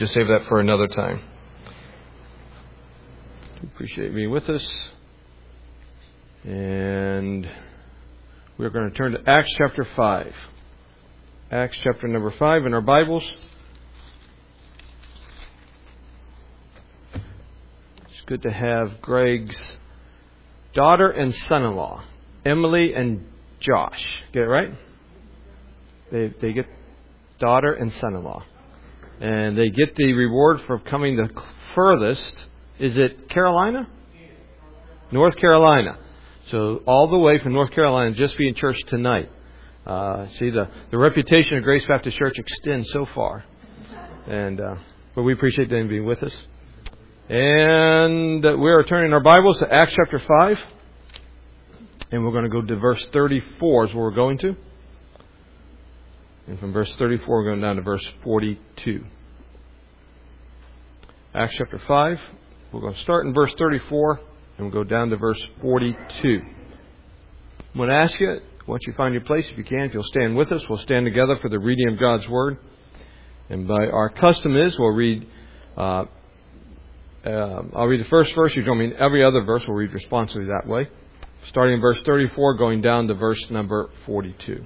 Just save that for another time. Appreciate you being with us. And we're going to turn to Acts chapter 5. Acts chapter number 5 in our Bibles. It's good to have Greg's daughter and son-in-law, Emily and Josh. Get it right? They get daughter and son-in-law. And they get the reward for coming the furthest. Is it Carolina? North Carolina. So all the way from North Carolina just be in church tonight. See, the reputation of Grace Baptist Church extends so far. And but we appreciate them being with us. And we are turning our Bibles to Acts chapter 5. And we're going to go to verse 34 is where we're going to. And from verse 34, we're going down to verse 42. Acts chapter 5. We're going to start in verse 34, and we'll go down to verse 42. I'm going to ask you, once you find your place, if you can, if you'll stand with us, we'll stand together for the reading of God's Word. And by our custom is, we'll read, I'll read the first verse. You join me in every other verse. We'll read responsibly that way. Starting in verse 34, going down to verse number 42.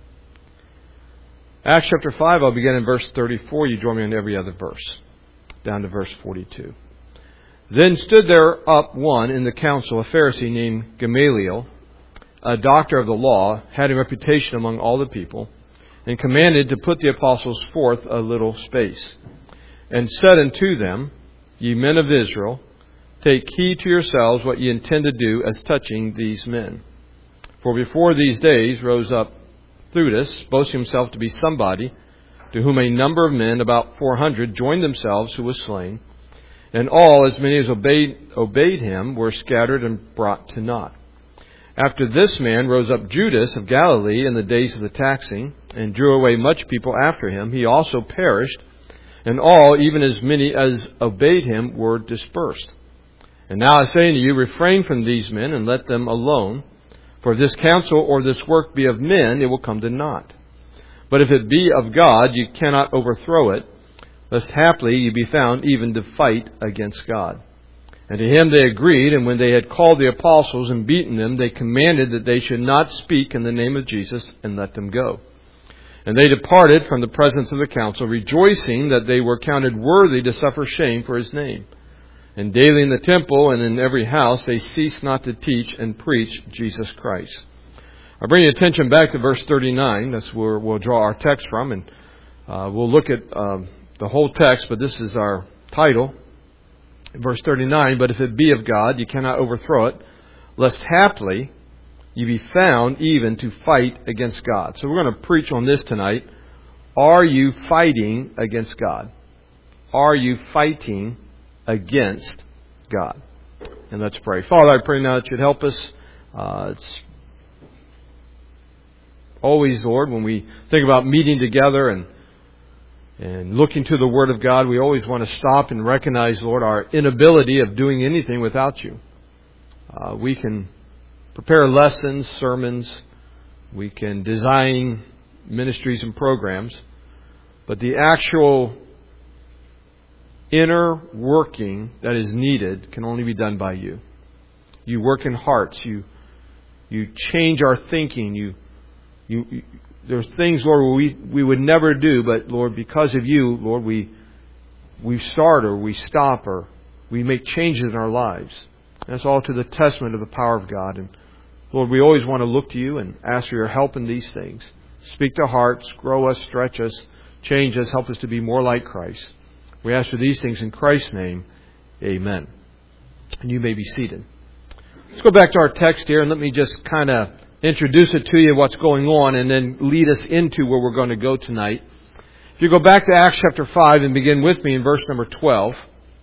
Acts chapter 5, I'll begin in verse 34. You join me in every other verse. Down to verse 42. Then stood there up one in the council, a Pharisee named Gamaliel, a doctor of the law, had a reputation among all the people, and commanded to put the apostles forth a little space, and said unto them, Ye men of Israel, take heed to yourselves what ye intend to do as touching these men. For before these days rose up Theudas, boasting himself to be somebody, to whom a number of men, about 400, joined themselves, who was slain. And all, as many as obeyed him, were scattered and brought to naught. After this man rose up Judas of Galilee in the days of the taxing, and drew away much people after him. He also perished, and all, even as many as obeyed him, were dispersed. And now I say unto you, refrain from these men, and let them alone. For if this counsel or this work be of men, it will come to naught. But if it be of God, you cannot overthrow it, lest haply you be found even to fight against God. And to him they agreed, and when they had called the apostles and beaten them, they commanded that they should not speak in the name of Jesus, and let them go. And they departed from the presence of the council, rejoicing that they were counted worthy to suffer shame for his name. And daily in the temple and in every house they ceased not to teach and preach Jesus Christ. I bring your attention back to verse 39. That's where we'll draw our text from. And we'll look at the whole text, but this is our title. Verse 39, but if it be of God, you cannot overthrow it, lest haply you be found even to fight against God. So we're going to preach on this tonight. Are you fighting against God? Are you fighting against God? And let's pray. Father, I pray now that you'd help us. It's always, Lord, when we think about meeting together and looking to the Word of God, we always want to stop and recognize, Lord, our inability of doing anything without you. We can prepare lessons, sermons. We can design ministries and programs. But the actual inner working that is needed can only be done by you. You work in hearts. You change our thinking. There's things, Lord, we would never do, but Lord, because of you, Lord, we start or we stop or we make changes in our lives. That's all to the testament of the power of God. And Lord, we always want to look to you and ask for your help in these things. Speak to hearts, grow us, stretch us, change us, help us to be more like Christ. We ask for these things in Christ's name. Amen. And you may be seated. Let's go back to our text here and let me just kind of introduce it to you, what's going on, and then lead us into where we're going to go tonight. If you go back to Acts chapter 5 and begin with me in verse number 12.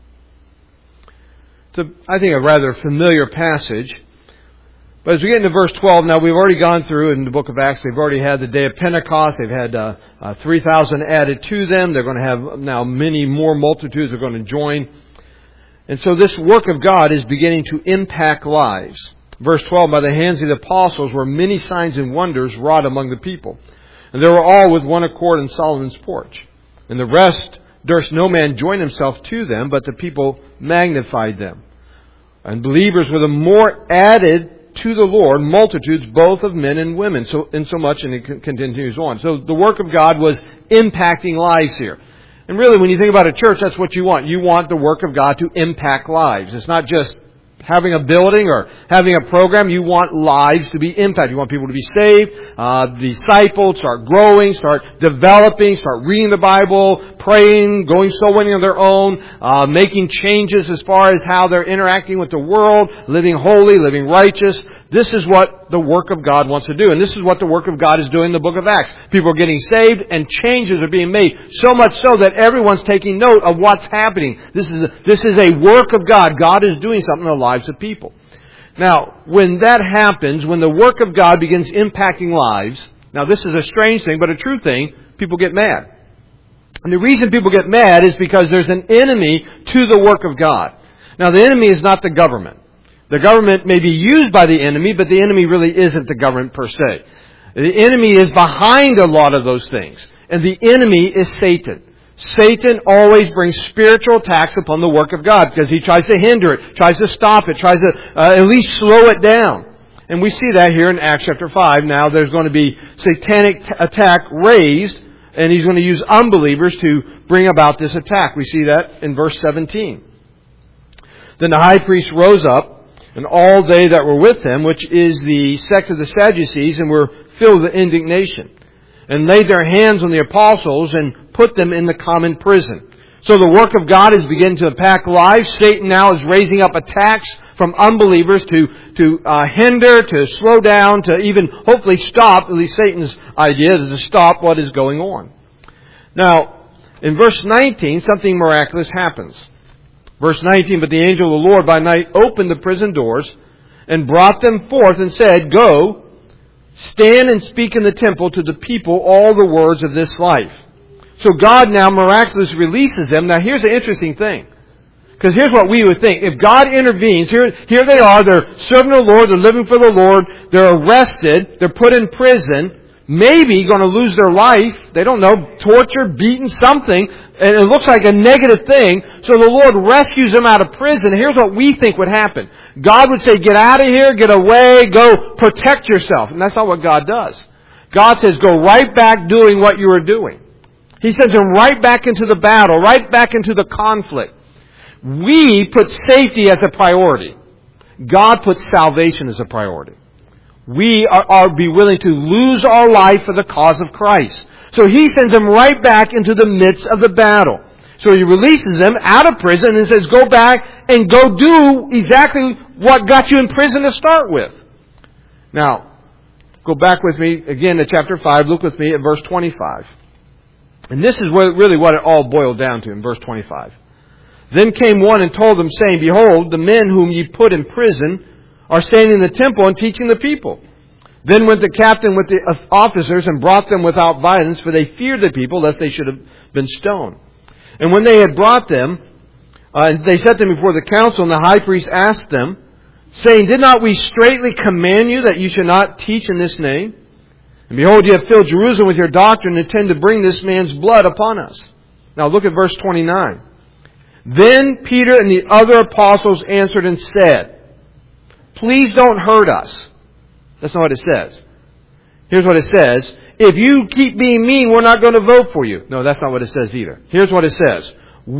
It's, I think, a rather familiar passage. But as we get into verse 12, now we've already gone through in the book of Acts, they've already had the day of Pentecost. They've had 3,000 added to them. They're going to have now many more multitudes are going to join. And so this work of God is beginning to impact lives. Verse 12, by the hands of the apostles were many signs and wonders wrought among the people. And they were all with one accord in Solomon's porch. And the rest durst no man join himself to them, but the people magnified them. And believers were the more added to the Lord, multitudes both of men and women. So insomuch, and it continues on. So the work of God was impacting lives here. And really, when you think about a church, that's what you want. You want the work of God to impact lives. It's not just having a building or having a program. You want lives to be impacted. You want people to be saved, discipled, start growing, start developing, start reading the Bible, praying, going soul winning on their own, making changes as far as how they're interacting with the world, living holy, living righteous. This is what the work of God wants to do. And this is what the work of God is doing in the book of Acts. People are getting saved and changes are being made. So much so that everyone's taking note of what's happening. This is a work of God. God is doing something in the lives of people. Now, when that happens, when the work of God begins impacting lives, now this is a strange thing, but a true thing, people get mad. And the reason people get mad is because there's an enemy to the work of God. Now, the enemy is not the government. The government may be used by the enemy, but the enemy really isn't the government per se. The enemy is behind a lot of those things. And the enemy is Satan. Satan always brings spiritual attacks upon the work of God because he tries to hinder it, tries to stop it, tries to at least slow it down. And we see that here in Acts chapter 5. Now there's going to be satanic attack raised, and he's going to use unbelievers to bring about this attack. We see that in verse 17. Then the high priest rose up, and all they that were with him, which is the sect of the Sadducees, and were filled with indignation, and laid their hands on the apostles and put them in the common prison. So the work of God is beginning to impact lives. Satan now is raising up attacks from unbelievers to hinder, to slow down, to even hopefully stop. At least Satan's idea is to stop what is going on. Now, in verse 19, something miraculous happens. Verse 19, but the angel of the Lord by night opened the prison doors and brought them forth and said, Go, stand and speak in the temple to the people all the words of this life. So God now miraculously releases them. Now here's the interesting thing. Because here's what we would think. If God intervenes, here they are, they're serving the Lord, they're living for the Lord, they're arrested, they're put in prison, maybe going to lose their life, they don't know, tortured, beaten, something, and it looks like a negative thing. So the Lord rescues them out of prison. Here's what we think would happen. God would say, get out of here, get away, go protect yourself. And that's not what God does. God says, go right back doing what you were doing. He sends them right back into the battle, right back into the conflict. We put safety as a priority. God puts salvation as a priority. We are be willing to lose our life for the cause of Christ. So He sends them right back into the midst of the battle. So He releases them out of prison and says, go back and go do exactly what got you in prison to start with. Now, go back with me again to chapter 5. Look with me at verse 25. And this is really what it all boiled down to in verse 25. Then came one and told them, saying, Behold, the men whom ye put in prison are standing in the temple and teaching the people. Then went the captain with the officers and brought them without violence, for they feared the people, lest they should have been stoned. And when they had brought them, they set them before the council, and the high priest asked them, saying, Did not we straitly command you that you should not teach in this name? And behold, you have filled Jerusalem with your doctrine and intend to bring this man's blood upon us. Now look at verse 29. Then Peter and the other apostles answered and said, Please don't hurt us. That's not what it says. Here's what it says. If you keep being mean, we're not going to vote for you. No, that's not what it says either. Here's what it says.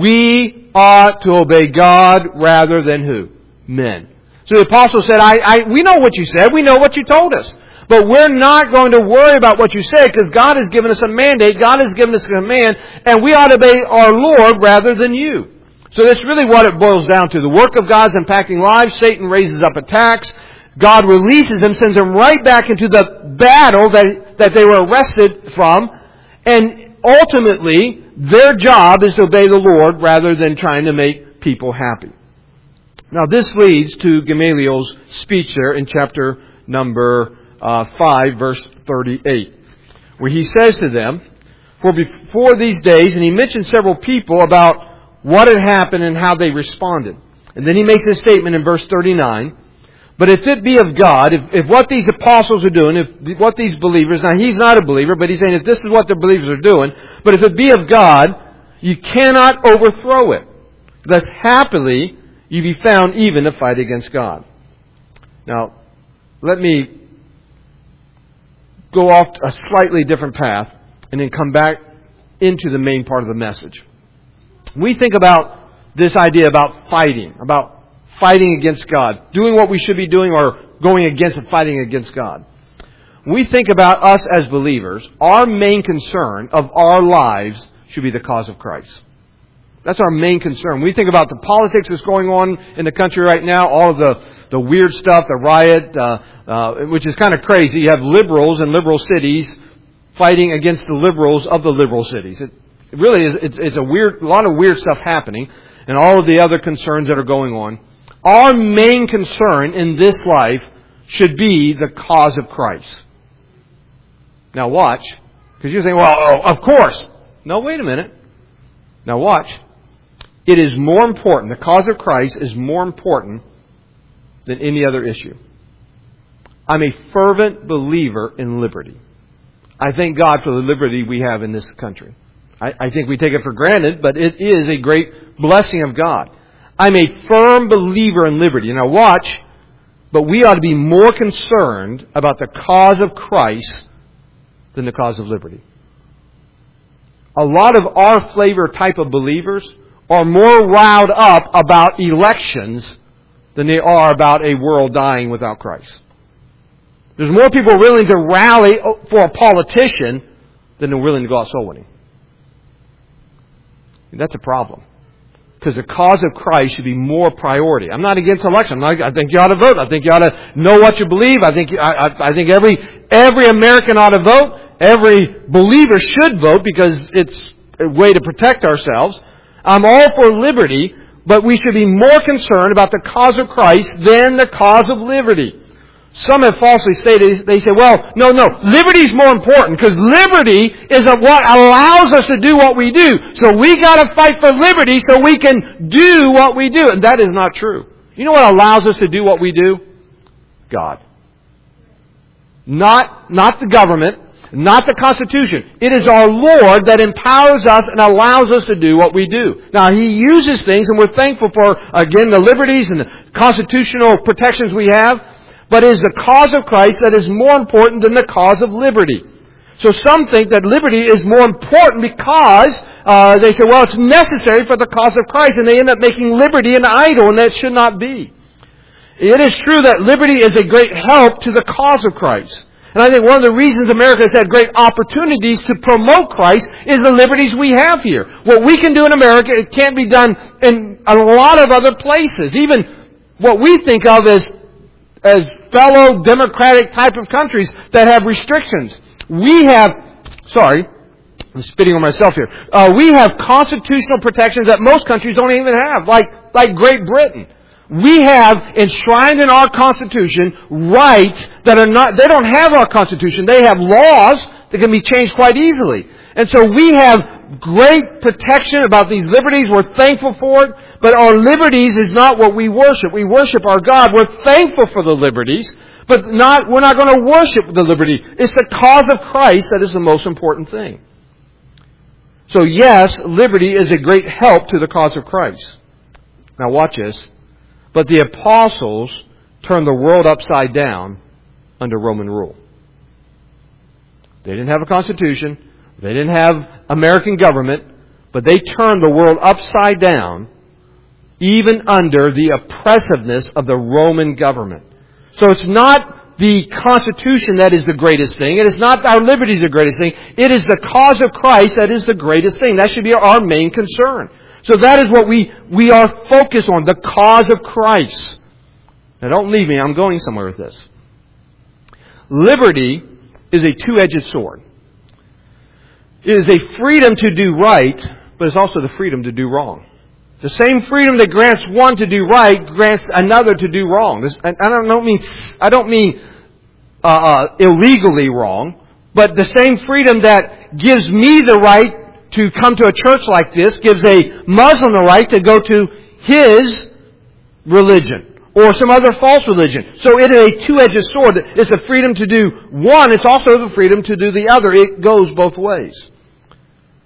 We ought to obey God rather than who? Men. So the apostle said, we know what you said. We know what you told us. But we're not going to worry about what you say because God has given us a mandate. God has given us a command. And we ought to obey our Lord rather than you. So that's really what it boils down to. The work of God's impacting lives. Satan raises up attacks. God releases them, sends them right back into the battle that they were arrested from. And ultimately, their job is to obey the Lord rather than trying to make people happy. Now this leads to Gamaliel's speech there in chapter number 5, verse 38, where he says to them, For before these days, and he mentions several people about what had happened and how they responded. And then he makes a statement in verse 39, But if it be of God, if what these apostles are doing, if what these believers, now he's not a believer, but he's saying if this is what the believers are doing, but if it be of God, You cannot overthrow it. Thus happily you be found even to fight against God. Now, let me go off a slightly different path and then come back into the main part of the message. We think about this idea about fighting against God, doing what we should be doing or going against and fighting against God. We think about us as believers, our main concern of our lives should be the cause of Christ. That's our main concern. We think about the politics that's going on in the country right now, all of the weird stuff, the riot, which is kind of crazy. You have liberals in liberal cities fighting against the liberals of the liberal cities. It really is. It's a lot of weird stuff happening, and all of the other concerns that are going on. Our main concern in this life should be the cause of Christ. Now watch, because you're saying, well, of course. No, wait a minute. Now watch. It is more important, the cause of Christ is more important than any other issue. I'm a fervent believer in liberty. I thank God for the liberty we have in this country. I think we take it for granted, but it is a great blessing of God. I'm a firm believer in liberty. Now watch, but we ought to be more concerned about the cause of Christ than the cause of liberty. A lot of our flavor type of believers are more riled up about elections than they are about a world dying without Christ. There's more people willing to rally for a politician than they're willing to go out soul winning. That's a problem. Because the cause of Christ should be more priority. I'm not against election. I think you ought to vote. I think you ought to know what you believe. I think every American ought to vote. Every believer should vote because it's a way to protect ourselves. I'm all for liberty, but we should be more concerned about the cause of Christ than the cause of liberty. Some have falsely stated, they say, well, no, liberty is more important because liberty is what allows us to do what we do. So we got to fight for liberty so we can do what we do. And that is not true. You know what allows us to do what we do? God. Not the government, not the Constitution. It is our Lord that empowers us and allows us to do what we do. Now, He uses things, and we're thankful for, again, the liberties and the constitutional protections we have. But it is the cause of Christ that is more important than the cause of liberty. So some think that liberty is more important because they say, well, it's necessary for the cause of Christ, and they end up making liberty an idol, and that should not be. It is true that liberty is a great help to the cause of Christ. And I think one of the reasons America has had great opportunities to promote Christ is the liberties we have here. What we can do in America, it can't be done in a lot of other places. Even what we think of as fellow democratic type of countries that have restrictions. I'm spitting on myself here. We have constitutional protections that most countries don't even have, like Great Britain. We have enshrined in our Constitution rights that they don't have our Constitution. They have laws that can be changed quite easily. And so we have great protection about these liberties. We're thankful for it. But our liberties is not what we worship. We worship our God. We're thankful for the liberties, but we're not going to worship the liberty. It's the cause of Christ that is the most important thing. So yes, liberty is a great help to the cause of Christ. Now watch this. But the apostles turned the world upside down under Roman rule. They didn't have a constitution. They didn't have American government. But they turned the world upside down even under the oppressiveness of the Roman government. So it's not the Constitution that is the greatest thing. It is not our liberties the greatest thing. It is the cause of Christ that is the greatest thing. That should be our main concern. So that is what we are focused on, the cause of Christ. Now don't leave me, I'm going somewhere with this. Liberty is a two-edged sword. It is a freedom to do right, but it's also the freedom to do wrong. The same freedom that grants one to do right grants another to do wrong. I don't mean illegally wrong, but the same freedom that gives me the right to come to a church like this gives a Muslim the right to go to his religion or some other false religion. So it is a two-edged sword. It's the freedom to do one. It's also the freedom to do the other. It goes both ways.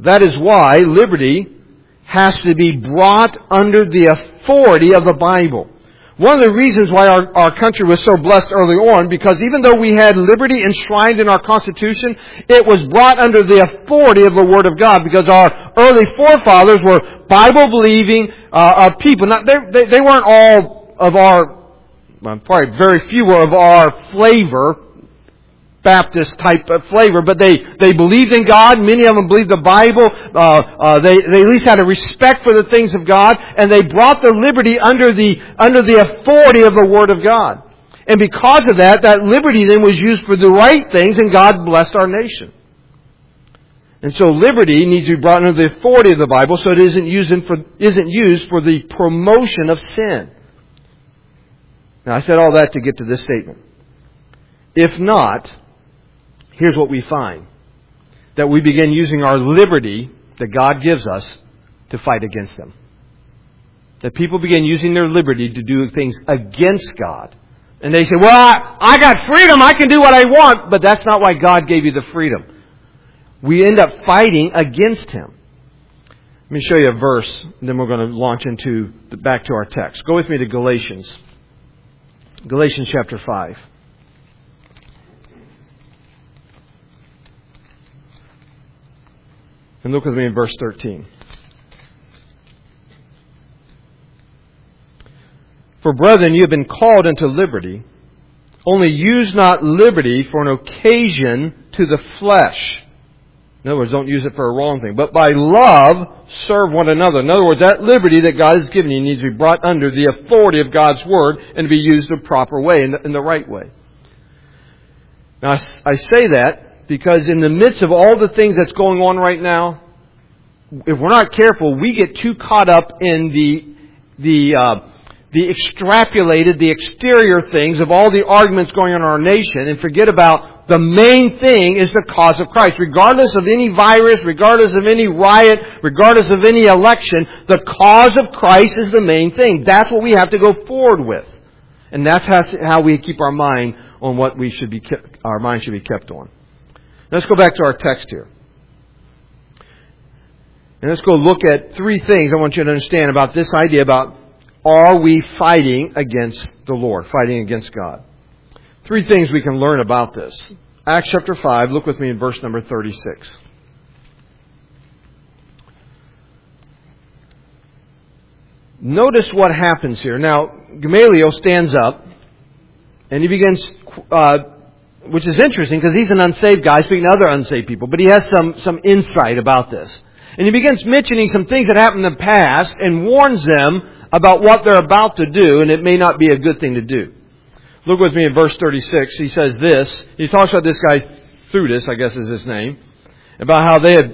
That is why liberty has to be brought under the authority of the Bible. One of the reasons why our country was so blessed early on, because even though we had liberty enshrined in our Constitution, it was brought under the authority of the Word of God, because our early forefathers were Bible-believing people. Now, they weren't all of our, probably very few were of our flavor, Baptist type of flavor, but they believed in God. Many of them believed the Bible. They at least had a respect for the things of God, and they brought the liberty under the authority of the Word of God. And because of that liberty then was used for the right things, and God blessed our nation. And so liberty needs to be brought under the authority of the Bible, so it isn't used for the promotion of sin. Now, I said all that to get to this statement. If not, here's what we find. That we begin using our liberty that God gives us to fight against them. That people begin using their liberty to do things against God. And they say, well, I got freedom, I can do what I want. But that's not why God gave you the freedom. We end up fighting against Him. Let me show you a verse, and then we're going to launch back to our text. Go with me to Galatians. Galatians chapter 5. And look with me in verse 13. For brethren, you have been called into liberty. Only use not liberty for an occasion to the flesh. In other words, don't use it for a wrong thing. But by love, serve one another. In other words, that liberty that God has given you needs to be brought under the authority of God's Word and to be used the proper way, in the right way. Now, I say that because in the midst of all the things that's going on right now, if we're not careful, we get too caught up in the extrapolated, the exterior things of all the arguments going on in our nation, and forget about the main thing is the cause of Christ. Regardless of any virus, regardless of any riot, regardless of any election, the cause of Christ is the main thing. That's what we have to go forward with. And that's how we keep our mind on what our mind should be kept on. Let's go back to our text here. And let's go look at three things I want you to understand about this idea about, are we fighting against the Lord, fighting against God? Three things we can learn about this. Acts chapter 5, look with me in verse number 36. Notice what happens here. Now, Gamaliel stands up and he begins, which is interesting because he's an unsaved guy speaking to other unsaved people, but he has some insight about this. And he begins mentioning some things that happened in the past and warns them about what they're about to do, and it may not be a good thing to do. Look with me in verse 36. He says this. He talks about this guy, Theudas, I guess is his name, about how they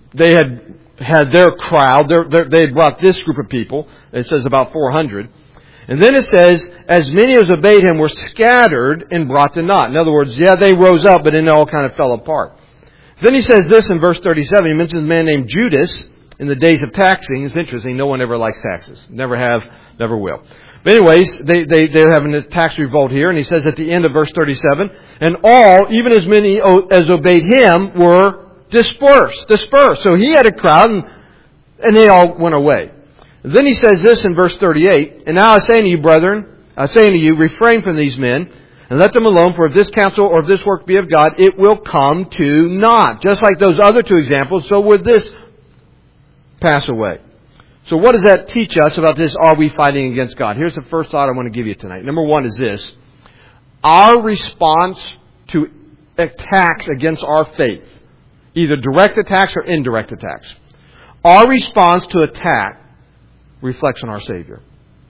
had their crowd. They had brought this group of people. It says about 400. And then it says, as many as obeyed him were scattered and brought to naught. In other words, they rose up, but then they all kind of fell apart. Then he says this in verse 37. He mentions a man named Judas in the days of taxing. It's interesting. No one ever likes taxes. Never have, never will. But anyways, they're having a tax revolt here. And he says at the end of verse 37, and all, even as many as obeyed him, were dispersed. So he had a crowd and they all went away. Then he says this in verse 38, and now I say unto you, brethren, refrain from these men, and let them alone, for if this counsel or if this work be of God, it will come to naught. Just like those other two examples, so would this pass away. So what does that teach us about this, are we fighting against God? Here's the first thought I want to give you tonight. Number one is this. Our response to attacks against our faith, either direct attacks or indirect attacks, our response to attack reflects on our Savior.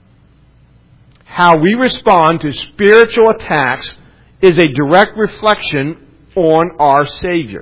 How we respond to spiritual attacks is a direct reflection on our Savior.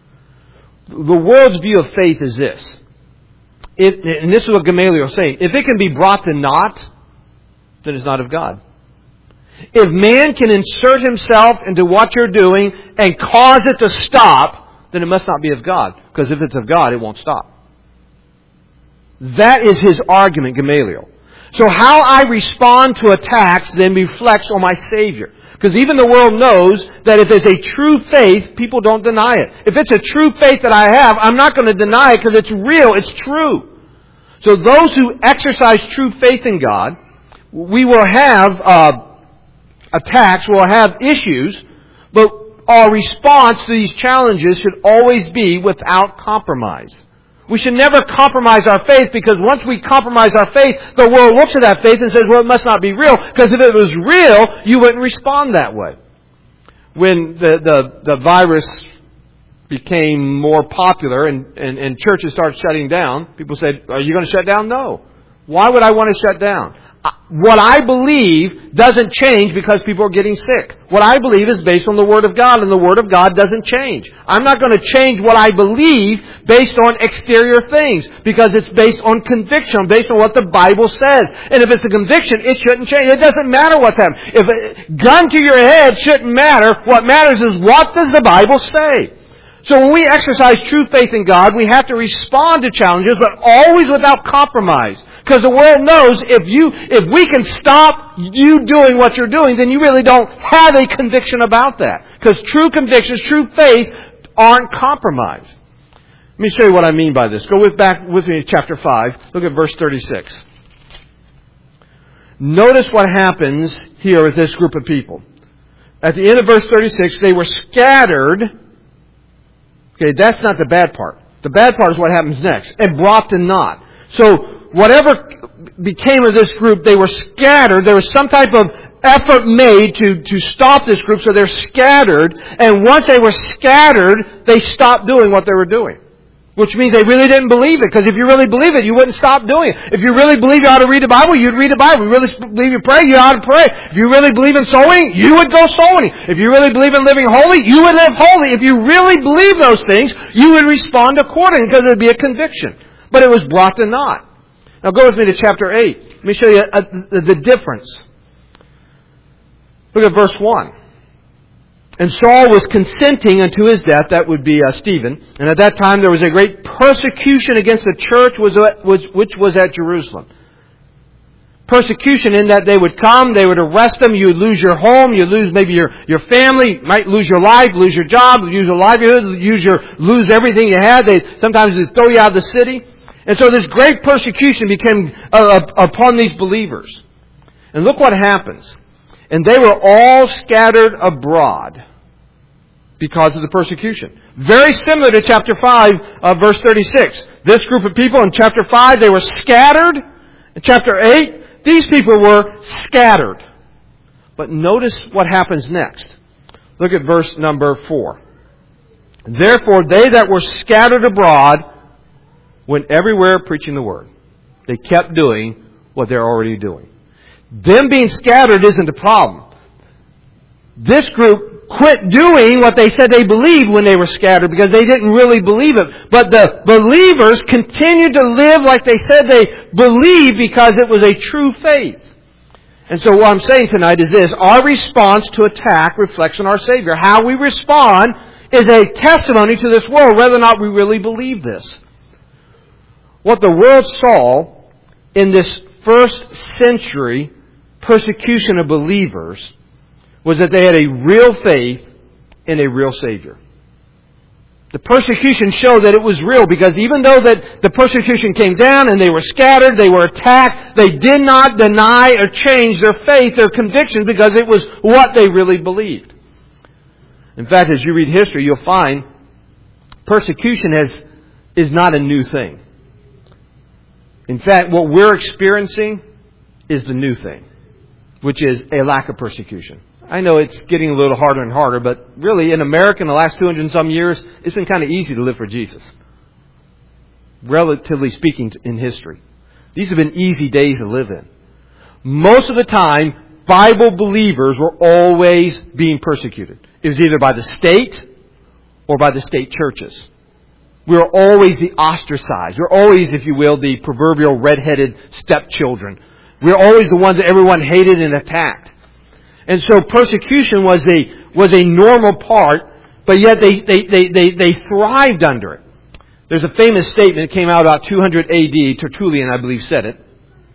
The world's view of faith is this. And this is what Gamaliel is saying. If it can be brought to naught, then it's not of God. If man can insert himself into what you're doing and cause it to stop, then it must not be of God. Because if it's of God, it won't stop. That is his argument, Gamaliel. So how I respond to attacks then reflects on my Savior. Because even the world knows that if it's a true faith, people don't deny it. If it's a true faith that I have, I'm not going to deny it because it's real, it's true. So those who exercise true faith in God, we will have attacks, we'll have issues, but our response to these challenges should always be without compromise. We should never compromise our faith, because once we compromise our faith, the world looks at that faith and says, well, it must not be real, because if it was real, you wouldn't respond that way. When the virus became more popular and churches started shutting down, people said, are you going to shut down? No. Why would I want to shut down? What I believe doesn't change because people are getting sick. What I believe is based on the Word of God, and the Word of God doesn't change. I'm not going to change what I believe based on exterior things, because it's based on conviction, based on what the Bible says. And if it's a conviction, it shouldn't change. It doesn't matter what's happening. If a gun to your head shouldn't matter. What matters is, what does the Bible say? So when we exercise true faith in God, we have to respond to challenges, but always without compromise. Because the world knows if we can stop you doing what you're doing, then you really don't have a conviction about that. Because true convictions, true faith, aren't compromised. Let me show you what I mean by this. Go back with me to chapter 5. Look at verse 36. Notice what happens here with this group of people. At the end of verse 36, they were scattered. Okay, that's not the bad part. The bad part is what happens next. And brought to naught. So, whatever became of this group, they were scattered. There was some type of effort made to stop this group, so they're scattered. And once they were scattered, they stopped doing what they were doing. Which means they really didn't believe it. Because if you really believe it, you wouldn't stop doing it. If you really believe you ought to read the Bible, you'd read the Bible. If you really believe you pray, you ought to pray. If you really believe in soul winning, you would go soul winning. If you really believe in living holy, you would live holy. If you really believe those things, you would respond accordingly, because it would be a conviction. But it was brought to naught. Now go with me to chapter 8. Let me show you the difference. Look at verse 1. And Saul was consenting unto his death. That would be Stephen. And at that time there was a great persecution against the church which was at Jerusalem. Persecution in that they would come, they would arrest them, you would lose your home, you would lose maybe your family, you might lose your life, lose your job, lose your livelihood, lose everything you had. Sometimes they'd throw you out of the city. And so this great persecution became upon these believers. And look what happens. And they were all scattered abroad because of the persecution. Very similar to chapter 5, verse 36. This group of people in chapter 5, they were scattered. In chapter 8, these people were scattered. But notice what happens next. Look at verse number 4. Therefore they that were scattered abroad went everywhere preaching the word. They kept doing what they're already doing. Them being scattered isn't a problem. This group quit doing what they said they believed when they were scattered, because they didn't really believe it. But the believers continued to live like they said they believed, because it was a true faith. And so what I'm saying tonight is this: our response to attack reflects on our Savior. How we respond is a testimony to this world, whether or not we really believe this. What the world saw in this first century persecution of believers was that they had a real faith in a real Savior. The persecution showed that it was real, because even though that the persecution came down and they were scattered, they were attacked, they did not deny or change their faith, their conviction, because it was what they really believed. In fact, as you read history, you'll find persecution is not a new thing. In fact, what we're experiencing is the new thing, which is a lack of persecution. I know it's getting a little harder and harder, but really in America in the last 200 and some years, it's been kind of easy to live for Jesus. Relatively speaking in history. These have been easy days to live in. Most of the time, Bible believers were always being persecuted. It was either by the state or by the state churches. We were always the ostracized. We were always, if you will, the proverbial red-headed stepchildren. We were always the ones that everyone hated and attacked. And so persecution was a normal part, but yet they thrived under it. There's a famous statement that came out about 200 AD. Tertullian, I believe, said it.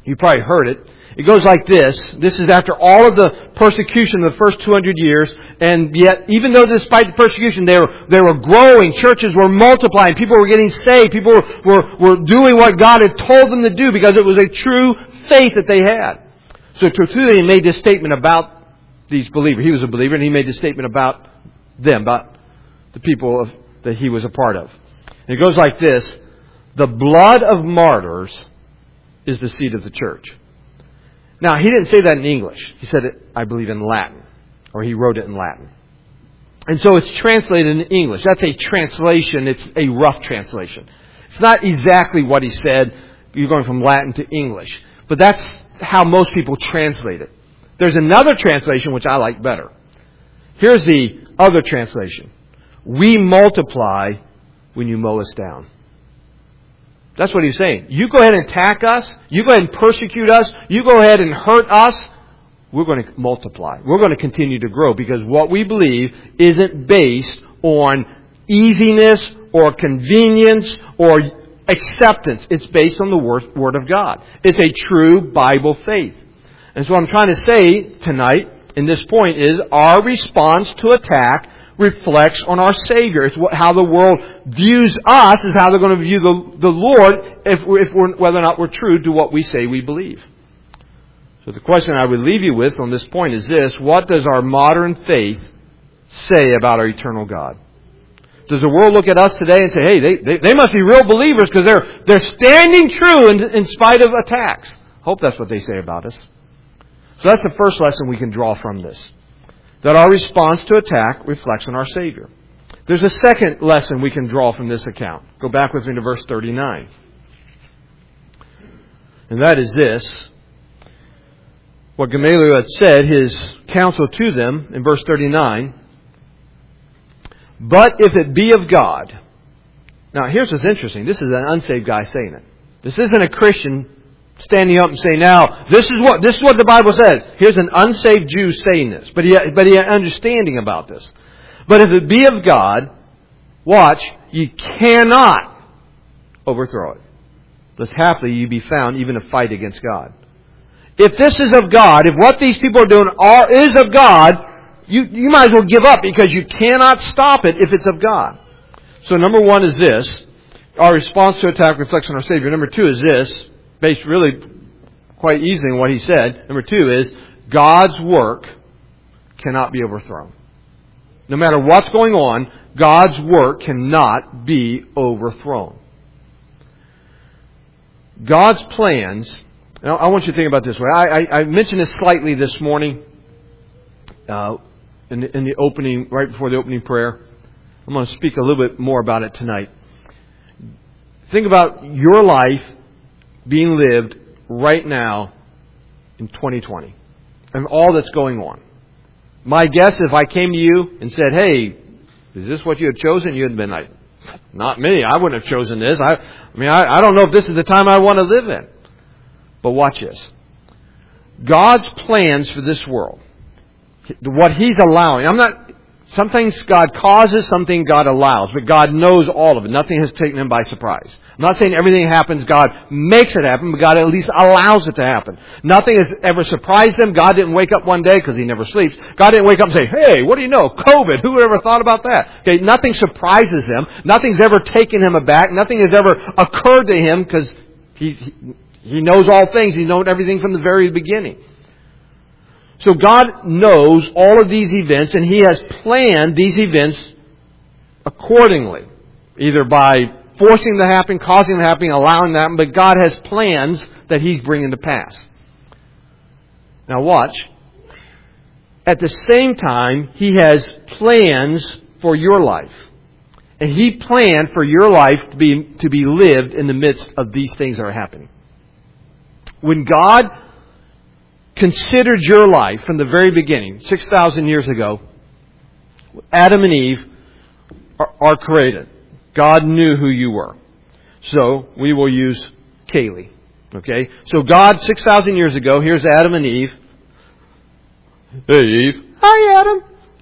You probably heard it. It goes like this. This is after all of the persecution of the first 200 years. And yet, even though despite the persecution, they were growing. Churches were multiplying. People were getting saved. People were doing what God had told them to do because it was a true faith that they had. So Tertullian made this statement about these believers. He was a believer, and he made this statement about them, about the people that he was a part of. And it goes like this. The blood of martyrs is the seed of the church. Now, he didn't say that in English. He said it, I believe, in Latin. Or he wrote it in Latin. And so it's translated in English. That's a translation. It's a rough translation. It's not exactly what he said. You're going from Latin to English. But that's how most people translate it. There's another translation which I like better. Here's the other translation. We multiply when you mow us down. That's what he's saying. You go ahead and attack us. You go ahead and persecute us. You go ahead and hurt us. We're going to multiply. We're going to continue to grow because what we believe isn't based on easiness or convenience or acceptance. It's based on the Word of God. It's a true Bible faith. And so what I'm trying to say tonight in this point is our response to attack reflects on our Savior. It's how the world views us is how they're going to view the Lord whether or not we're true to what we say we believe. So the question I would leave you with on this point is this. What does our modern faith say about our eternal God? Does the world look at us today and say, hey, they must be real believers because they're standing true in spite of attacks? Hope that's what they say about us. So that's the first lesson we can draw from this. That our response to attack reflects on our Savior. There's a second lesson we can draw from this account. Go back with me to verse 39. And that is this. What Gamaliel had said, his counsel to them in verse 39. But if it be of God. Now here's what's interesting. This is an unsaved guy saying it. This isn't a Christian standing up and saying, now, this is what the Bible says. Here's an unsaved Jew saying this. But he had understanding about this. But if it be of God, watch, you cannot overthrow it. Lest haply you be found even to fight against God. If this is of God, if what these people are doing is of God, you might as well give up because you cannot stop it if it's of God. So number one is this. Our response to attack reflects on our Savior. Number two is this. Based really quite easily on what he said. Number two is God's work cannot be overthrown. No matter what's going on, God's work cannot be overthrown. God's plans. Now, I want you to think about it this way. I mentioned this slightly this morning in the opening, right before the opening prayer. I'm going to speak a little bit more about it tonight. Think about your life being lived right now in 2020 and all that's going on. My guess, if I came to you and said, hey, is this what you have chosen? You'd have been like, not me. I wouldn't have chosen this. I don't know if this is the time I want to live in. But watch this. God's plans for this world, what He's allowing. Some things God causes, something God allows. But God knows all of it. Nothing has taken Him by surprise. I'm not saying everything happens, God makes it happen, but God at least allows it to happen. Nothing has ever surprised Him. God didn't wake up one day, because He never sleeps. God didn't wake up and say, hey, what do you know? COVID. Who ever thought about that? Okay, nothing surprises Him. Nothing's ever taken Him aback. Nothing has ever occurred to Him, because He knows all things. He knows everything from the very beginning. So God knows all of these events, and He has planned these events accordingly. Either by forcing them to happen, causing them to happen, allowing them to happen, but God has plans that He's bringing to pass. Now watch. At the same time, He has plans for your life. And He planned for your life to be lived in the midst of these things that are happening. When God considered your life from the very beginning, 6,000 years ago, Adam and Eve are created. God knew who you were. So we will use Kaylee. Okay? So God, 6,000 years ago, here's Adam and Eve. Hey, Eve. Hi, Adam.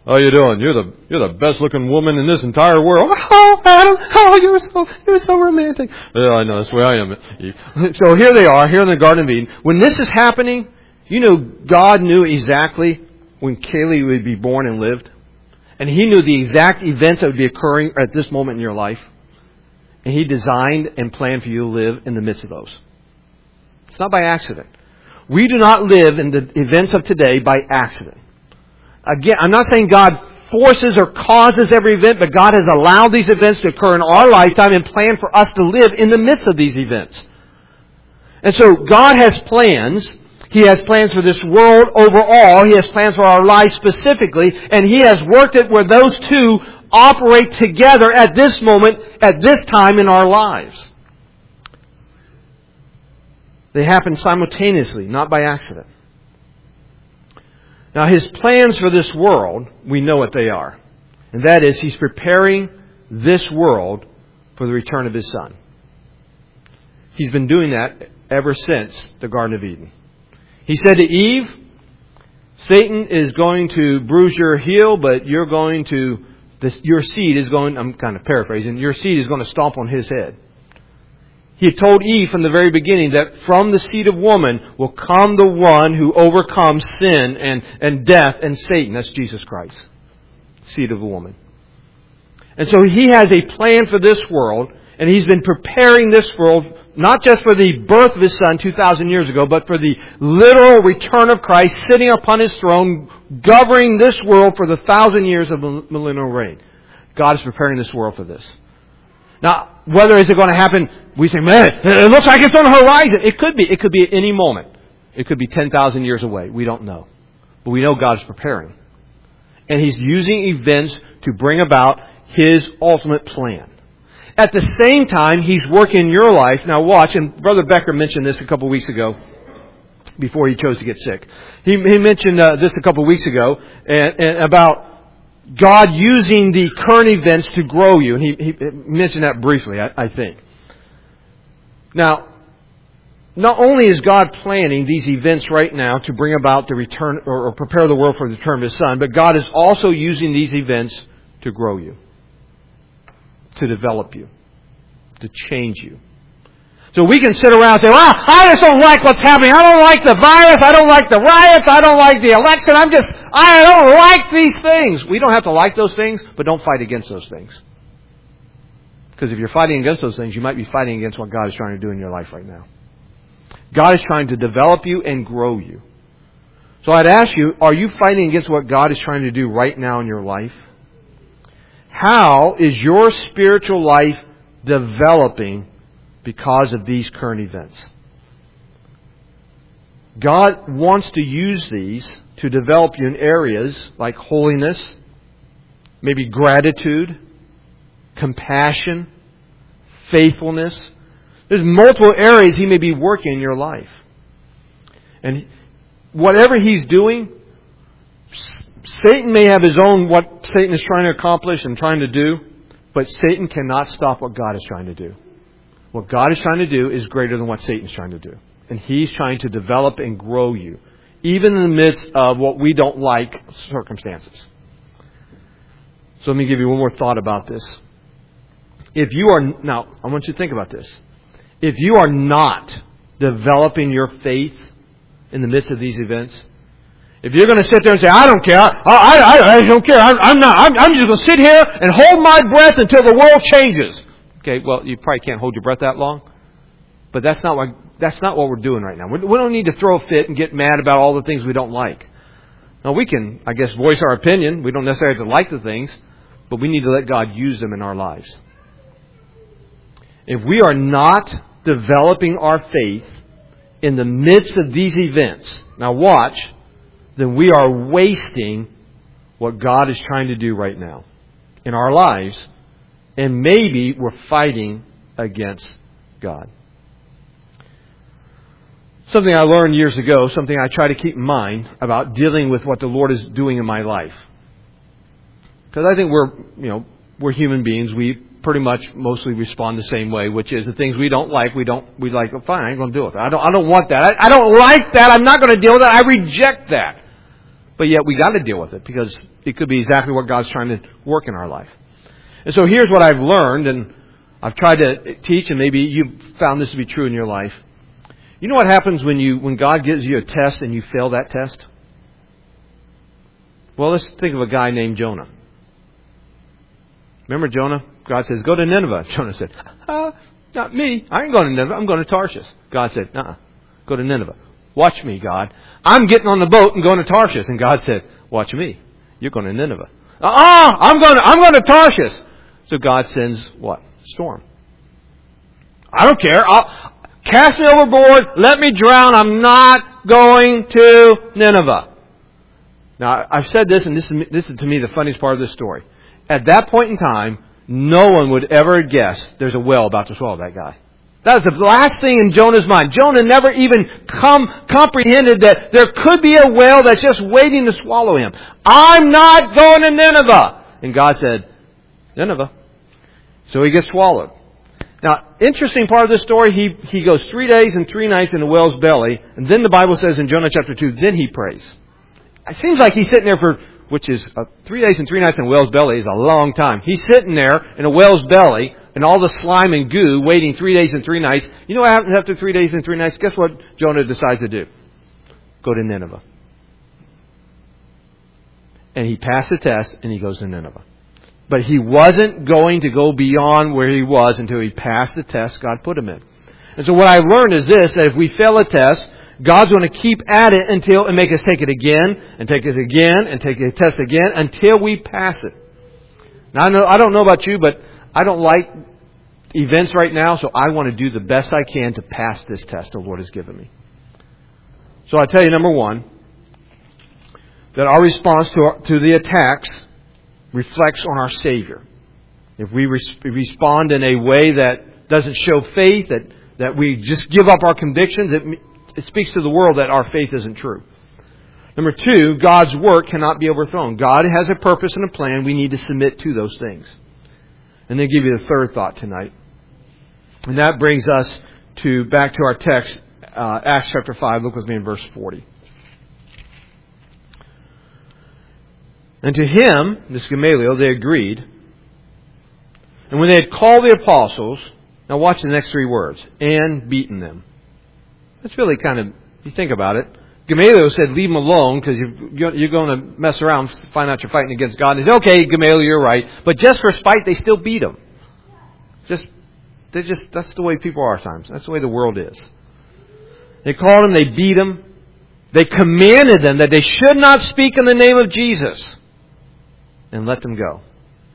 How you doing? You're the best looking woman in this entire world. Oh, Adam, oh, you're so romantic. Yeah, I know, that's the way I am. So here they are, here in the Garden of Eden. When this is happening, you know, God knew exactly when Kaylee would be born and lived. And He knew the exact events that would be occurring at this moment in your life. And He designed and planned for you to live in the midst of those. It's not by accident. We do not live in the events of today by accident. Again, I'm not saying God forces or causes every event, but God has allowed these events to occur in our lifetime and planned for us to live in the midst of these events. And so God has plans. He has plans for this world overall. He has plans for our lives specifically. And He has worked it where those two operate together at this moment, at this time in our lives. They happen simultaneously, not by accident. Now, His plans for this world, we know what they are. And that is, He's preparing this world for the return of His Son. He's been doing that ever since the Garden of Eden. He said to Eve, Satan is going to bruise your heel, but your seed is going, I'm kind of paraphrasing, your seed is going to stomp on his head. He had told Eve from the very beginning that from the seed of woman will come the one who overcomes sin and death and Satan. That's Jesus Christ. Seed of a woman. And so He has a plan for this world, and He's been preparing this world not just for the birth of His Son 2,000 years ago, but for the literal return of Christ sitting upon His throne, governing this world for the 1,000 years of millennial reign. God is preparing this world for this. Now, whether is it going to happen, we say, man, it looks like it's on the horizon. It could be. It could be at any moment. It could be 10,000 years away. We don't know. But we know God is preparing. And He's using events to bring about His ultimate plan. At the same time, He's working in your life. Now watch, and Brother Becker mentioned this a couple of weeks ago, before he chose to get sick. He mentioned this a couple of weeks ago, and about God using the current events to grow you. And he mentioned that briefly, I think. Now, not only is God planning these events right now to bring about the return, or prepare the world for the return of His Son, but God is also using these events to grow you, to develop you, to change you. So we can sit around and say, well, I just don't like what's happening. I don't like the virus. I don't like the riots. I don't like the election. I don't like these things. We don't have to like those things, but don't fight against those things. Because if you're fighting against those things, you might be fighting against what God is trying to do in your life right now. God is trying to develop you and grow you. So I'd ask you, are you fighting against what God is trying to do right now in your life? How is your spiritual life developing because of these current events? God wants to use these to develop you in areas like holiness, maybe gratitude, compassion, faithfulness. There's multiple areas He may be working in your life. And whatever He's doing, Satan may have his own, what Satan is trying to accomplish and trying to do, but Satan cannot stop what God is trying to do. What God is trying to do is greater than what Satan is trying to do. And He's trying to develop and grow you, even in the midst of what we don't like circumstances. So let me give you one more thought about this. Now, I want you to think about this. If you are not developing your faith in the midst of these events, if you're going to sit there and say, I don't care, I don't care, I'm just going to sit here and hold my breath until the world changes. Okay, well, you probably can't hold your breath that long. But that's not what we're doing right now. We don't need to throw a fit and get mad about all the things we don't like. Now, we can, I guess, voice our opinion. We don't necessarily have to like the things, but we need to let God use them in our lives. If we are not developing our faith in the midst of these events, now watch, then we are wasting what God is trying to do right now in our lives. And maybe we're fighting against God. Something I learned years ago, something I try to keep in mind about dealing with what the Lord is doing in my life. Because I think we're human beings. We pretty much mostly respond the same way, which is the things we don't like, we like, well, fine, I ain't going to deal with it. I don't want that. I don't like that. I'm not going to deal with that. I reject that. But yet we got to deal with it because it could be exactly what God's trying to work in our life. And so here's what I've learned, and I've tried to teach, and maybe you've found this to be true in your life. You know what happens when God gives you a test and you fail that test? Well, let's think of a guy named Jonah. Remember Jonah? God says, go to Nineveh. Jonah said, not me. I ain't going to Nineveh. I'm going to Tarshish. God said, go to Nineveh. Watch me, God. I'm getting on the boat and going to Tarshish. And God said, watch me. You're going to Nineveh. I'm going to Tarshish. So God sends what? Storm. I don't care. Cast me overboard. Let me drown. I'm not going to Nineveh. Now, I've said this, and this is to me the funniest part of this story. At that point in time, no one would ever guess there's a whale about to swallow that guy. That was the last thing in Jonah's mind. Jonah never even comprehended that there could be a whale that's just waiting to swallow him. I'm not going to Nineveh. And God said, Nineveh. So he gets swallowed. Now, interesting part of this story, he goes 3 days and 3 nights in the whale's belly. And then the Bible says in Jonah chapter 2, then he prays. It seems like he's sitting there which is 3 days and 3 nights in a whale's belly is a long time. He's sitting there in a whale's belly and all the slime and goo waiting 3 days and 3 nights. You know what happens after 3 days and 3 nights? Guess what Jonah decides to do? Go to Nineveh. And he passed the test and he goes to Nineveh. But he wasn't going to go beyond where he was until he passed the test God put him in. And so what I learned is this, that if we fail a test, God's going to keep at it and make us take it again, and take it again, and take the test again, until we pass it. Now, I don't know about you, but I don't like events right now, so I want to do the best I can to pass this test the Lord has given me. So I tell you, number one, that our response to the attacks reflects on our Savior. If we respond in a way that doesn't show faith, that we just give up our convictions, it speaks to the world that our faith isn't true. Number two, God's work cannot be overthrown. God has a purpose and a plan. We need to submit to those things. And then give you the third thought tonight. And that brings us back to our text, Acts chapter 5. Look with me in verse 40. And to him, this Gamaliel, they agreed. And when they had called the apostles, now watch the next 3 words, and beaten them. That's really kind of, if you think about it, Gamaliel said, leave them alone because you're going to mess around, find out you're fighting against God. And he said, okay, Gamaliel, you're right. But just for spite, they still beat him. That's the way people are sometimes. That's the way the world is. They called him, they beat him. They commanded them that they should not speak in the name of Jesus and let them go.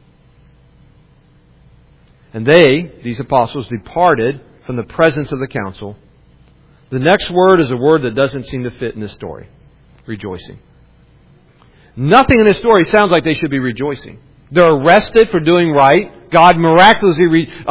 And these apostles, departed from the presence of the council. The next word is a word that doesn't seem to fit in this story. Rejoicing. Nothing in this story sounds like they should be rejoicing. They're arrested for doing right. God miraculously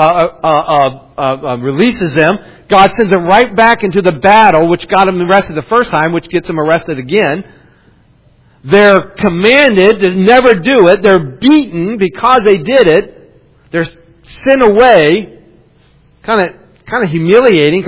releases them. God sends them right back into the battle, which got them arrested the first time, which gets them arrested again. They're commanded to never do it. They're beaten because they did it. They're sent away. Kind of humiliating,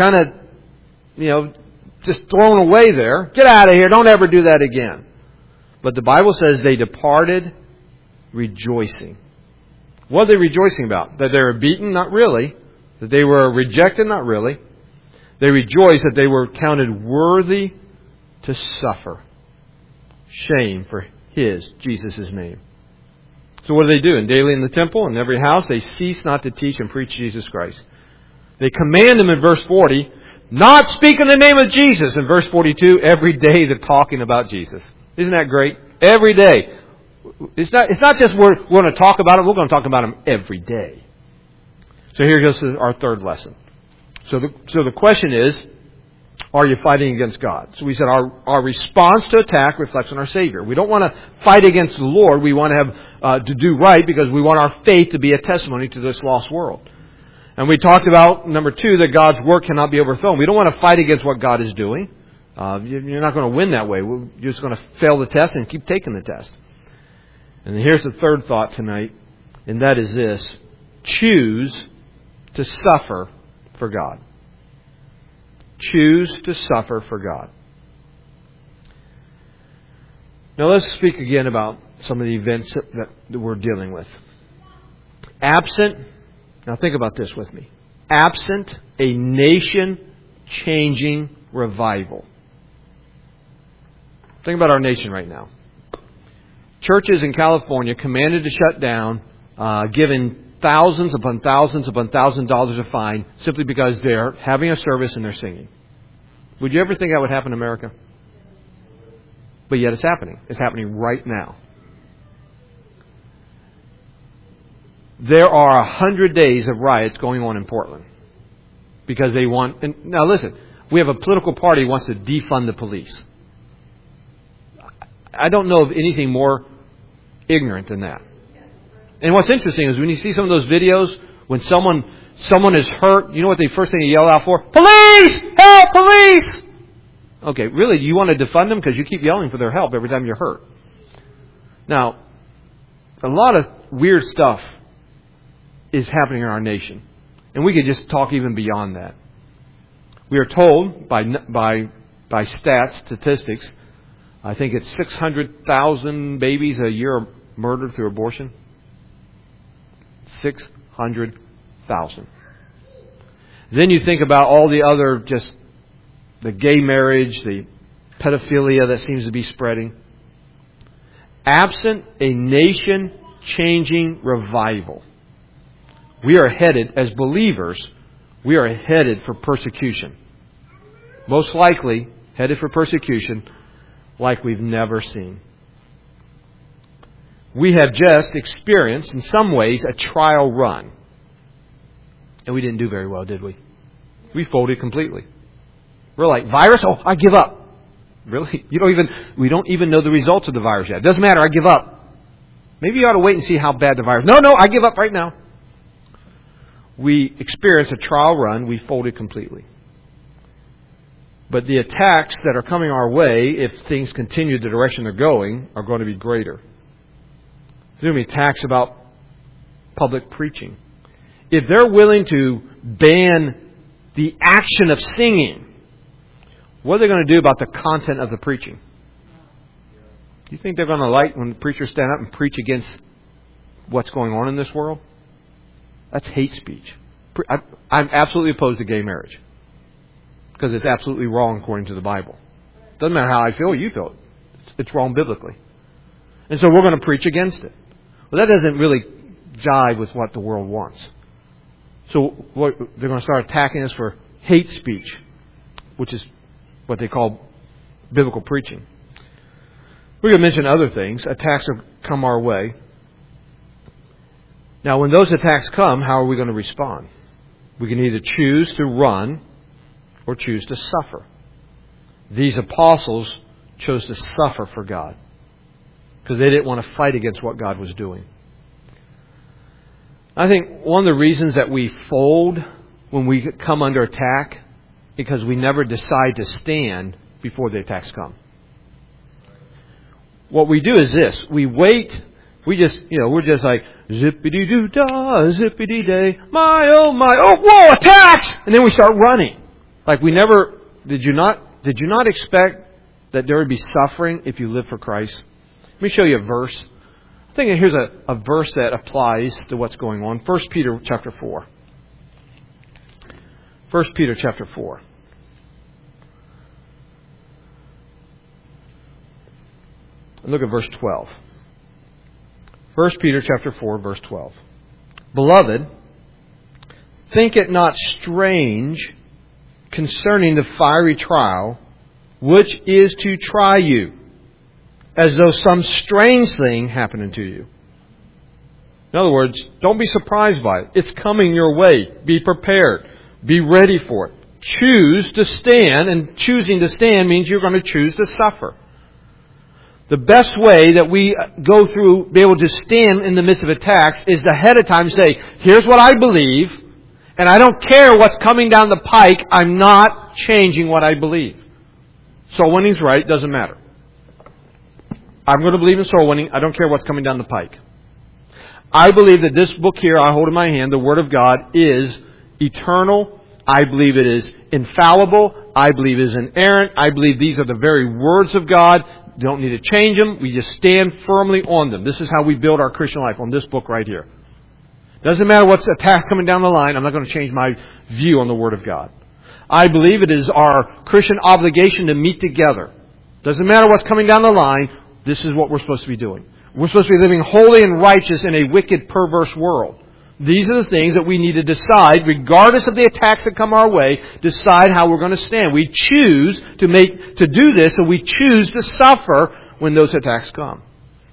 just thrown away there. Get out of here. Don't ever do that again. But the Bible says they departed rejoicing. What are they rejoicing about? That they were beaten? Not really. That they were rejected? Not really. They rejoiced that they were counted worthy to suffer shame for Jesus' name. So what do? And daily in the temple, in every house, they cease not to teach and preach Jesus Christ. They command them in verse 40, not speak in the name of Jesus. In verse 42, every day they're talking about Jesus. Isn't that great? Every day. It's not just we're going to talk about it. We're going to talk about Him every day. So here goes our third lesson. So the question is, are you fighting against God? So we said our response to attack reflects on our Savior. We don't want to fight against the Lord. We want to have to do right because we want our faith to be a testimony to this lost world. And we talked about, number 2, that God's work cannot be overthrown. We don't want to fight against what God is doing. You're not going to win that way. You're just going to fail the test and keep taking the test. And here's the third thought tonight, and that is this. Choose to suffer for God. Choose to suffer for God. Now let's speak again about some of the events that we're dealing with. Now think about this with me. Absent a nation-changing revival. Think about our nation right now. Churches in California commanded to shut down, given thousands upon thousands upon $1,000 of fine simply because they're having a service and they're singing. Would you ever think that would happen in America? But yet it's happening. It's happening right now. There are 100 days of riots going on in Portland because they want... And now listen, we have a political party who wants to defund the police. I don't know of anything more ignorant than that. And what's interesting is when you see some of those videos, when someone is hurt, you know what the first thing you yell out for? Police! Help! Police! Okay, really, do you want to defund them? Because you keep yelling for their help every time you're hurt. Now, a lot of weird stuff is happening in our nation. And we could just talk even beyond that. We are told by statistics, I think it's 600,000 babies a year are murdered through abortion. 600,000. Then you think about all the other, just the gay marriage, the pedophilia that seems to be spreading. Absent a nation-changing revival, we are headed, as believers, we are headed for persecution. Most likely, headed for persecution like we've never seen. We have just experienced, in some ways, a trial run. And we didn't do very well, did we? We folded completely. We're like, virus? Oh, I give up. Really? We don't even know the results of the virus yet. It doesn't matter, I give up. Maybe you ought to wait and see how bad the virus... No, I give up right now. We experienced a trial run, we folded completely. But the attacks that are coming our way, if things continue the direction they're going, are going to be greater. There's going to be attacks about public preaching. If they're willing to ban the action of singing, what are they going to do about the content of the preaching? Do you think they're going to like when the preachers stand up and preach against what's going on in this world? That's hate speech. I'm absolutely opposed to gay marriage. Because it's absolutely wrong according to the Bible. Doesn't matter how I feel, you feel it. It's wrong biblically. And so we're going to preach against it. Well, that doesn't really jive with what the world wants. So they're going to start attacking us for hate speech, which is what they call biblical preaching. We're going to mention other things. Attacks have come our way. Now, when those attacks come, how are we going to respond? We can either choose to run or choose to suffer. These apostles chose to suffer for God because they didn't want to fight against what God was doing. I think one of the reasons that we fold when we come under attack because we never decide to stand before the attacks come. What we do is this. We wait. We're just like, zippity-doo-dah, zippity-day, oh, whoa, attacks! And then we start running. Like did you not expect that there would be suffering if you live for Christ? Let me show you a verse. I think here's a verse that applies to what's going on. 1 Peter chapter 4. 1 Peter chapter 4. And look at verse 12. 1 Peter chapter 4, verse 12. Beloved, think it not strange concerning the fiery trial, which is to try you, as though some strange thing happened unto you. In other words, don't be surprised by it. It's coming your way. Be prepared. Be ready for it. Choose to stand, and choosing to stand means you're going to choose to suffer. The best way that we go through, be able to stand in the midst of attacks, is to ahead of time say, here's what I believe, and I don't care what's coming down the pike, I'm not changing what I believe. Soul winning's right, doesn't matter. I'm going to believe in soul winning, I don't care what's coming down the pike. I believe that this book here I hold in my hand, the Word of God, is eternal. I believe it is infallible. I believe it is inerrant. I believe these are the very words of God. don't need to change them. We just stand firmly on them. This is how we build our Christian life, on this book right here. Doesn't matter what's attacks coming down the line, I'm not going to change my view on the Word of God. I believe it is our Christian obligation to meet together. Doesn't matter what's coming down the line, this is what we're supposed to be doing. We're supposed to be living holy and righteous in a wicked, perverse world. These are the things that we need to decide, regardless of the attacks that come our way, decide how we're going to stand. We choose to do this, and we choose to suffer when those attacks come.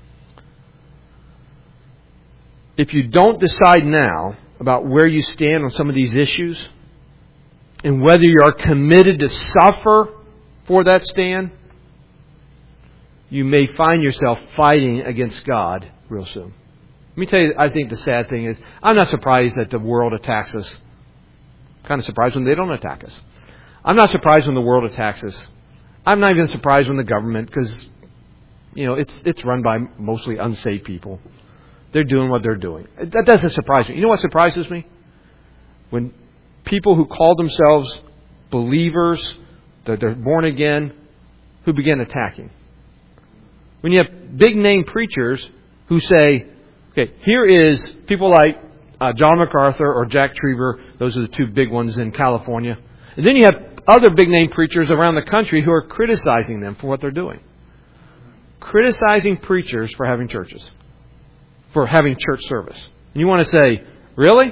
If you don't decide now about where you stand on some of these issues, and whether you are committed to suffer for that stand, you may find yourself fighting against God real soon. Let me tell you, I think the sad thing is, I'm not surprised that the world attacks us. I'm kind of surprised when they don't attack us. I'm not surprised when the world attacks us. I'm not even surprised when the government, because, it's run by mostly unsaved people. They're doing what they're doing. That doesn't surprise me. You know what surprises me? When people who call themselves believers, that they're born again, who begin attacking. When you have big name preachers who say, okay, here is people like John MacArthur or Jack Trieber. Those are the two big ones in California. And then you have other big name preachers around the country who are criticizing them for what they're doing. Criticizing preachers for having churches. For having church service. And you want to say, really?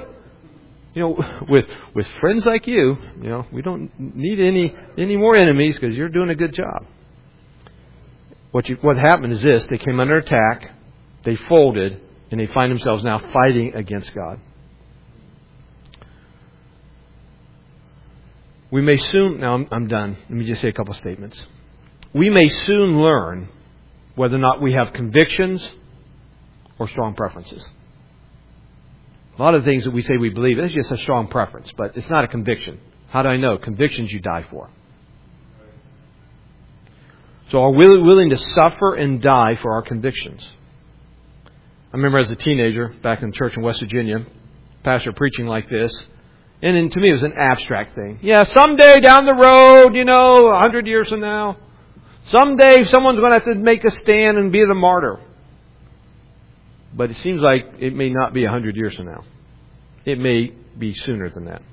With friends like you, we don't need any more enemies because you're doing a good job. What happened is this: they came under attack, they folded, and they find themselves now fighting against God. We may soon, now I'm done. Let me just say a couple statements. We may soon learn whether or not we have convictions or strong preferences. A lot of things that we say we believe, it's just a strong preference, but it's not a conviction. How do I know? Convictions you die for. So are we willing to suffer and die for our convictions? I remember as a teenager, back in church in West Virginia, pastor preaching like this, and to me it was an abstract thing. Yeah, someday down the road, 100 years from now, someday someone's going to have to make a stand and be the martyr. But it seems like it may not be 100 years from now. It may be sooner than that.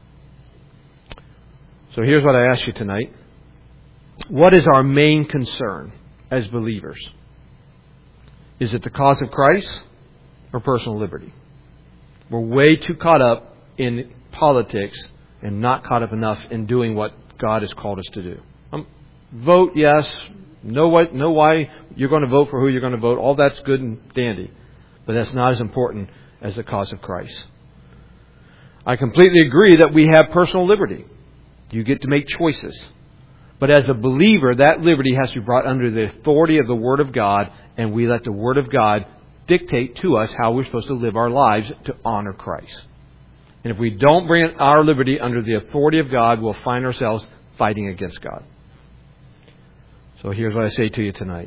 So here's what I ask you tonight. What is our main concern as believers? Is it the cause of Christ or personal liberty? We're way too caught up in politics and not caught up enough in doing what God has called us to do. Vote, yes. Know why you're going to vote for who you're going to vote. All that's good and dandy. But that's not as important as the cause of Christ. I completely agree that we have personal liberty. You get to make choices. But as a believer, that liberty has to be brought under the authority of the Word of God, and we let the Word of God dictate to us how we're supposed to live our lives to honor Christ. And if we don't bring our liberty under the authority of God, we'll find ourselves fighting against God. So here's what I say to you tonight.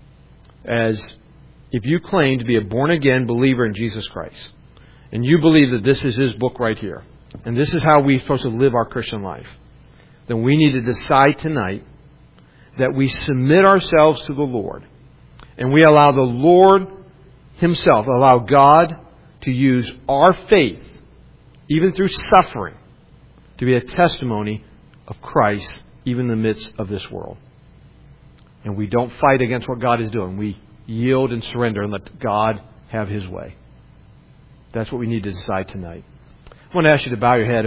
If you claim to be a born-again believer in Jesus Christ, and you believe that this is His book right here, and this is how we're supposed to live our Christian life, then we need to decide tonight that we submit ourselves to the Lord, and we allow the Lord Himself, allow God to use our faith, even through suffering, to be a testimony of Christ, even in the midst of this world. And we don't fight against what God is doing. We yield and surrender and let God have His way. That's what we need to decide tonight. I want to ask you to bow your head.